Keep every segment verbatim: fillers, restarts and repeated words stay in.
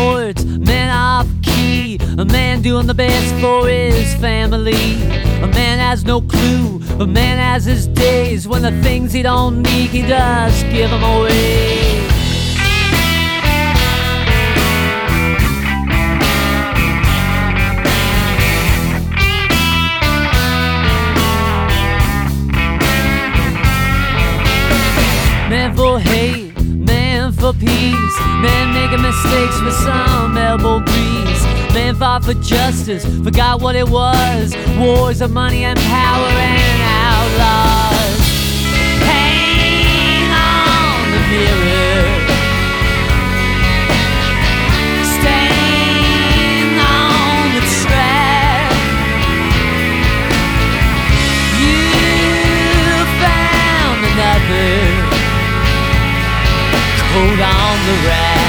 chords, man off key, a man doing the best for his family. A man has no clue, a man has his days when the things he don't need, he does give them away. Man for hate, man for peace, man making mistakes with some elbow grease. Man fought for justice, forgot what it was, wars of money and power and outlaws. Hang on the mirror, stand on the track. You found another coat on the rack.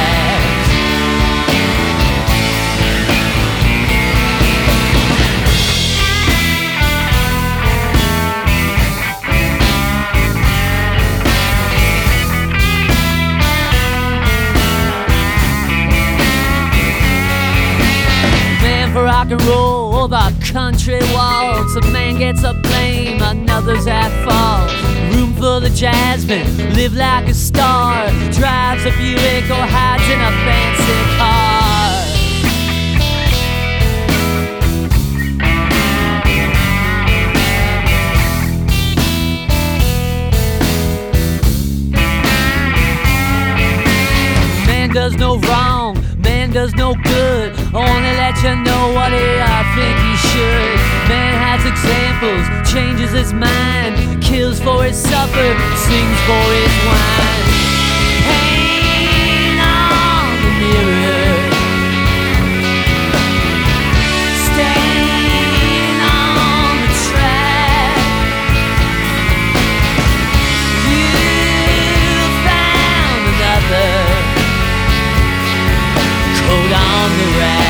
Man for rock and roll, the country waltz. A man gets a blame, another's at fault. Room for the jazzman, live like a star, drives a Buick or hides in a fancy car. Man does no wrong, man does no good, only let you know what he I think he should. Man has examples, changes his mind, kills for his supper, sings for his wine. Hang on the mirror, stand on the track. You found another coat on the rack.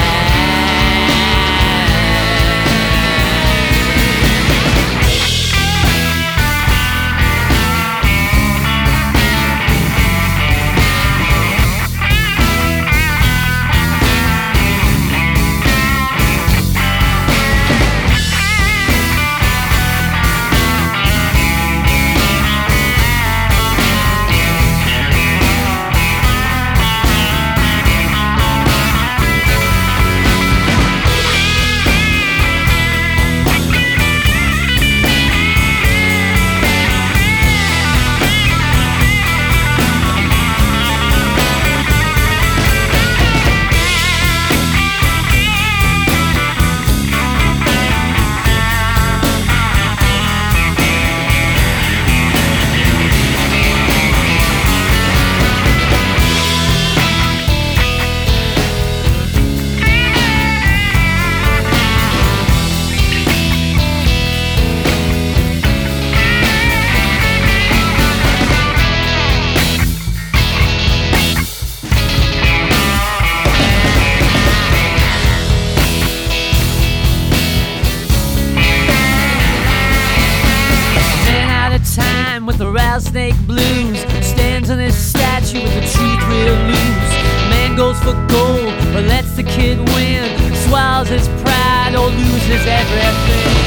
With the rattlesnake blues, stands on his statue with the truth real loose. Man goes for gold, but lets the kid win, swallows his pride or loses everything.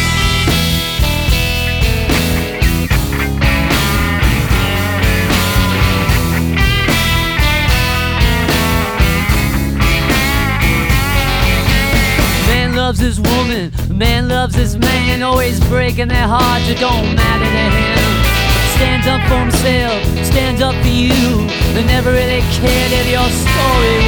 Man loves his woman, man loves his man, always breaking their hearts, it don't matter to him. Stands up for himself, stands up for you. They never really cared if your story